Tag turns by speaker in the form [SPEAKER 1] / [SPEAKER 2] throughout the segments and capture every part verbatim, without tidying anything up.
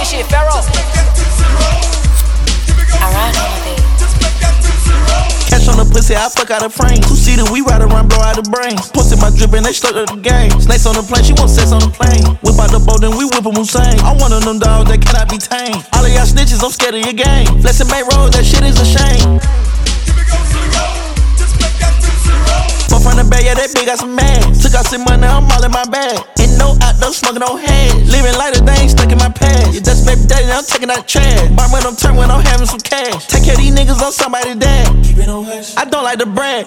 [SPEAKER 1] shit, Pharaoh. I ride on my baby.
[SPEAKER 2] Cash on the pussy, I fuck out of frame. Two seater, we ride around, blow out the brains. Pussy my drip and they stuck to the game. Snakes on the plane, she want sex on the plane. Whip out the boat, then we whip them Hussein. I'm one of them dogs that cannot be tamed. All of y'all snitches, I'm scared of your game. Flexing main road, that shit is a shame. Fuck from the bag, yeah, that bitch got some ass. Took out some money, I'm all in my bag. Ain't no outdoor smoking, no head. Living lighter, they ain't stuck in my past. Yeah, that's baby daddy, I'm taking out trash. Buy when I'm turn when I'm having some cash. Take care of these niggas on somebody's dad. Keep it on hush. I don't like to brag.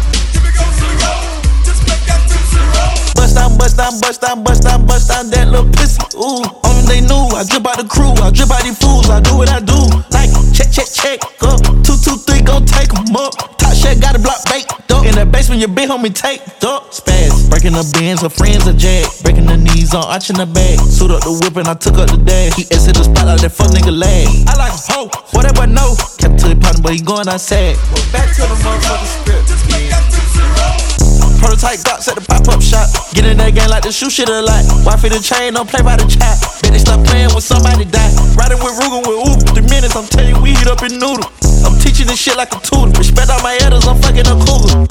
[SPEAKER 2] Bust down, bust down, bust down, bust down, bust down that little pussy. Ooh, only they knew. I drip out the crew, I drip out these fools. I do what I do. Like, check, check, check, up. Two, two, three, gon' take 'em up. Top shit, got a block baked up. In the basement, your big homie taped up. Spaz, breaking the bins, her friends are jag. Breaking the knees on, arching the bag. Suit up the whip and I took up the dash. He exit the spot out that fuck nigga lag. I like a hoe, whatever, no. Kept to the partner, but he going outside. Well, back to the motherfucking script. Prototype Glocks at the pop-up shop. Get in that game like the shoe shit a lot. Wife in the chain, don't play by the chop. Bet they stop playing when somebody die. Riding with Rugen with Uber. Three minutes, I'm telling you, we heat up in noodle. I'm teaching this shit like a tutor. Respect all my elders, I'm fucking a cougar.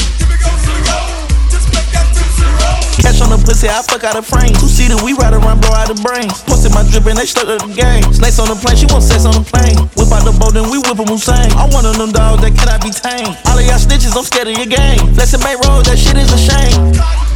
[SPEAKER 2] Cash on the pussy, I fuck out of frame. Two seater, we ride around, blow out the brains. Pussy my drip and they stuck to the game. Snakes on the plane, she want sex on the plane. Whip out the boat, then we whip them Hussein. I'm one of them dogs that cannot be tamed. All of y'all snitches, I'm scared of your game. Flexing main road, that shit is a shame.